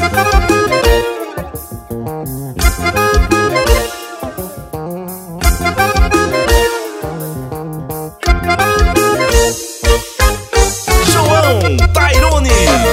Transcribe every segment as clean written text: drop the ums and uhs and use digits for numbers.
João Tairone.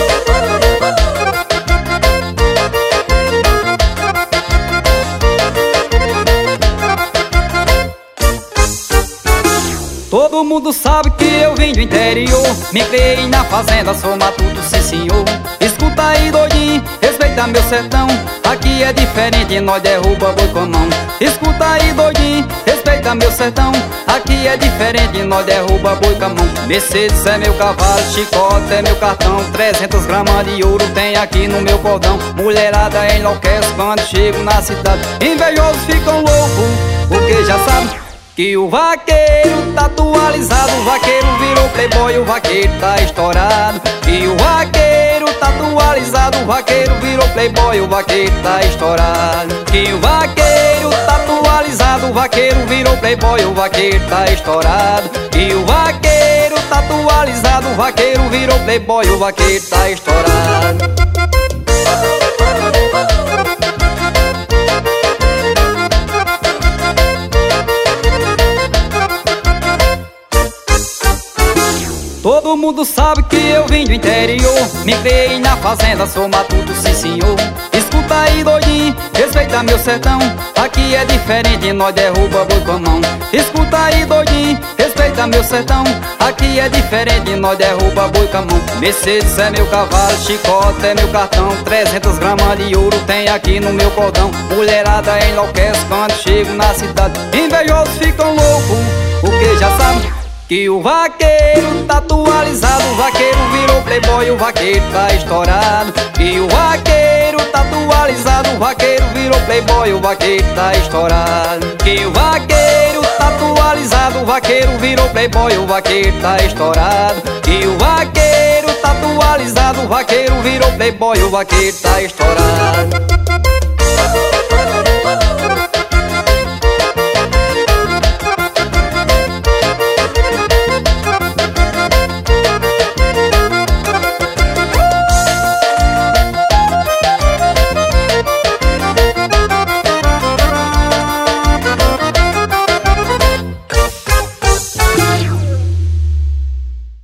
Todo mundo sabe que eu vim do interior, me criei na fazenda, sou matuto, sim senhor. Escuta aí, doidinho, respeita meu sertão, aqui é diferente, nós derruba boi com a mão. Escuta aí, doidinho, respeita meu sertão, aqui é diferente, nós derruba boi com a mão. Mercedes é meu cavalo, chicote é meu cartão, 300 gramas de ouro tem aqui no meu cordão. Mulherada enlouquece quando chego na cidade, invejosos ficam loucos, porque já sabem que o vaqueiro tá atualizado, o vaqueiro virou playboy, o vaqueiro tá estourado. Que o vaqueiro tá atualizado, o vaqueiro virou playboy, o vaqueiro tá estourado. Que o vaqueiro tá atualizado, o vaqueiro virou playboy, o vaqueiro tá estourado. Que o vaqueiro tá atualizado, o vaqueiro virou playboy, o vaqueiro tá estourado. Todo mundo sabe que eu vim do interior, me criei na fazenda, sou matuto, sim senhor. Escuta aí, doidinho, respeita meu sertão, aqui é diferente, nós derruba boi com a mão. Escuta aí, doidinho, respeita meu sertão, aqui é diferente, nós derruba boi com a mão. Mercedes é meu cavalo, chicote é meu cartão, 300 gramas de ouro tem aqui no meu cordão. Mulherada enlouquece quando chego na cidade, invejosos ficam loucos, porque já sabem que o vaqueiro tá atualizado, o vaqueiro virou playboy, o vaqueiro tá estourado. Que o vaqueiro tá atualizado, o vaqueiro virou playboy, o vaqueiro tá estourado. Que o vaqueiro tá atualizado, o vaqueiro virou playboy, o vaqueiro tá estourado. Que o vaqueiro tá atualizado, o vaqueiro virou playboy, o vaqueiro tá estourado.